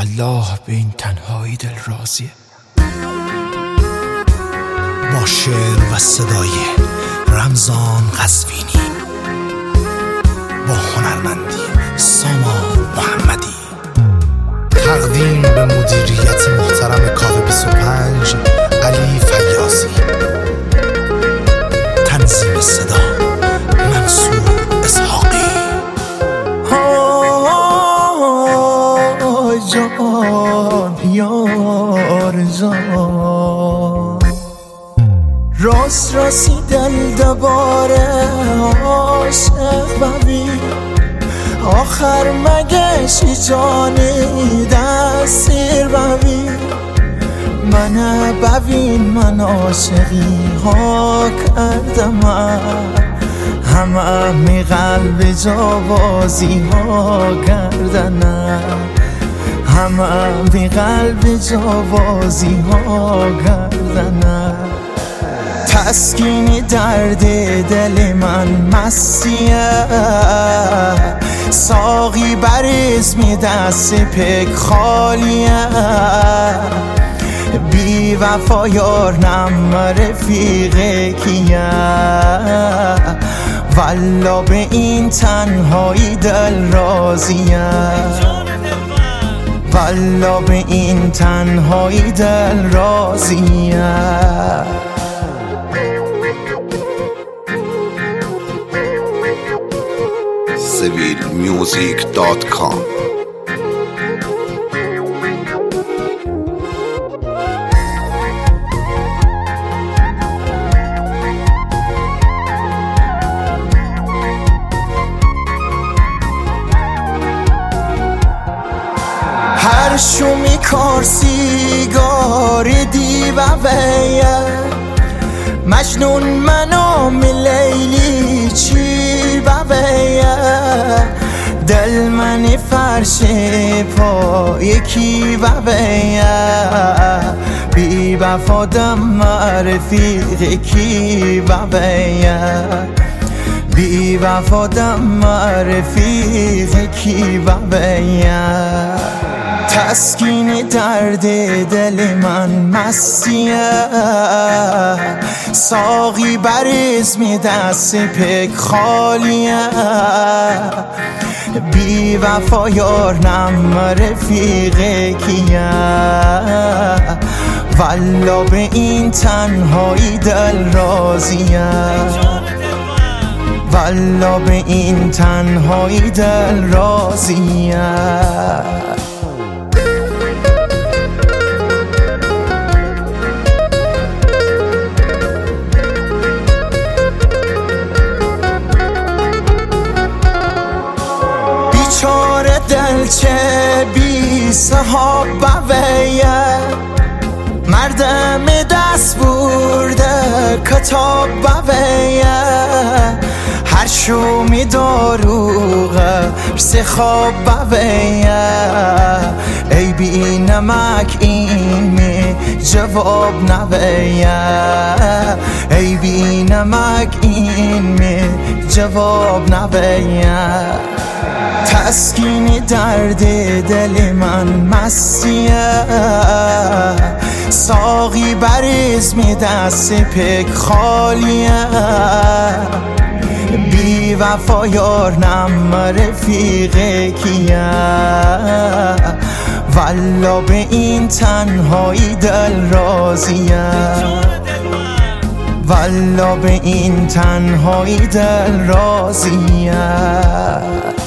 والله به این تنهایی دل راضیه. با شعر و صدای رمضان قزوینی، با هنرمندی سامان محمدی، تقدیم به مدیریت محترم کاوه 25 علی فیاضی، تنظیم صدا منصور اسحاقی. جان یار جان، راست راستی دل دوباره عاشق ببی، آخر مگه چی جانی دستیر ببی، من ببین من عاشقی ها کردم، همه می قلب جوازی ها کردن، همه می قلب جوازی ها کردن. تسکین درد دل من مسیه، ساقی بریز می دست پک خالیه، بی وفا یار نم رفیق کیه، والا به این تنهایی دل راضیه، والا به این تنهایی دل راضیه. civilmusic.com. هر شومی کار سیگار دیوه مجنون منام لیلی چی بویه، دل منی فرش پای کی بویه، بی وفادم رفیق کی بویه، بی وفادم رفیق کی بویه. تسکین درد دل من مسیه، ساقی بریز می دست پک خالیه، بی وفا یار نم رفیق کیه، والا به این تنهایی دل راضیه، والا به این تنهایی دل راضیه. بیچاره دل چه بی صحاب بویه، مردم دست برده کتاب بویه، هر شو می داروغه سه خواب بویه، ای بی نمک این می جواب نویه، ای بی نمک این می جواب نویه. تسکین درد دل من مسیه، ساقی بریز می دست پک خالیه، بی وفا یار نم رفیق کیه، والا به این تنهایی دل راضیه، والا به این تنهایی دل راضیه.